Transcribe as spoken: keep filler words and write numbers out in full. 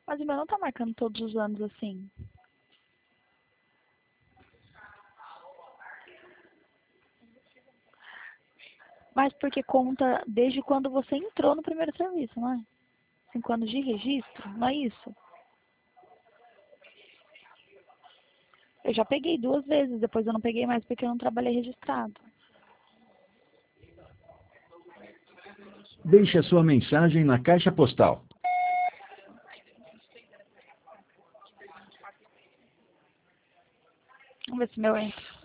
Mas o meu não tá marcando todos os anos assim. Mas porque conta desde quando você entrou no primeiro serviço, não é? Cinco anos de registro, não é isso? Eu já peguei duas vezes, depois eu não peguei mais porque eu não trabalhei registrado. Deixe a sua mensagem na caixa postal. Vamos ver se meu entra.